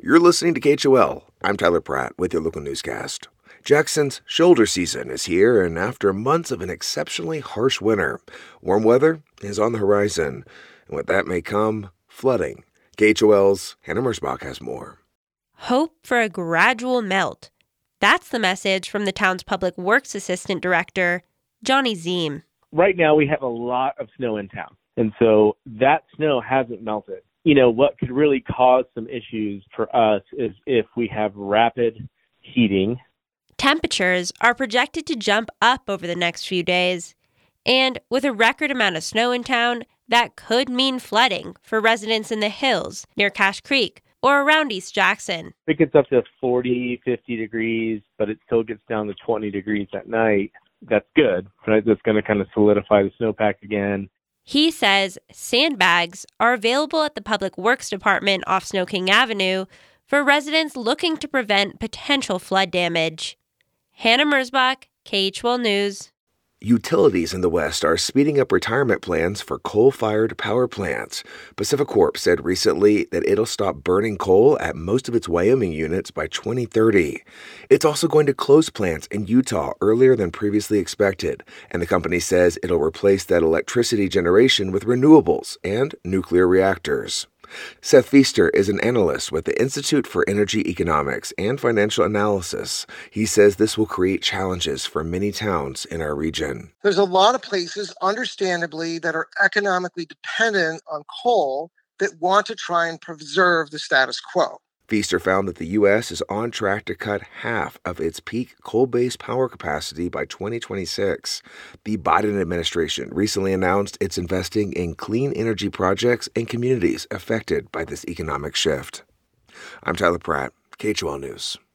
You're listening to KHOL. I'm Tyler Pratt with your local newscast. Jackson's shoulder season is here, and after months of an exceptionally harsh winter, warm weather is on the horizon. And with that may come flooding. KHOL's Hannah Mersbach has more. Hope for a gradual melt. That's the message from the town's Public Works Assistant Director, Johnny Ziem. Right now we have a lot of snow in town, and so that snow hasn't melted. What could really cause some issues for us is if we have rapid heating. Temperatures are projected to jump up over the next few days. And with a record amount of snow in town, that could mean flooding for residents in the hills near Cache Creek or around East Jackson. It gets up to 40, 50 degrees, but it still gets down to 20 degrees at night. That's good, right? That's going to kind of solidify the snowpack again. He says sandbags are available at the Public Works Department off Snow King Avenue for residents looking to prevent potential flood damage. Hannah Mersbach, KHOL News. Utilities in the West are speeding up retirement plans for coal-fired power plants. PacifiCorp said recently that it'll stop burning coal at most of its Wyoming units by 2030. It's also going to close plants in Utah earlier than previously expected, and the company says it'll replace that electricity generation with renewables and nuclear reactors. Seth Feaster is an analyst with the Institute for Energy Economics and Financial Analysis. He says this will create challenges for many towns in our region. There's a lot of places, understandably, that are economically dependent on coal that want to try and preserve the status quo. Feaster found that the U.S. is on track to cut half of its peak coal-based power capacity by 2026. The Biden administration recently announced it's investing in clean energy projects in communities affected by this economic shift. I'm Tyler Pratt, KHOL News.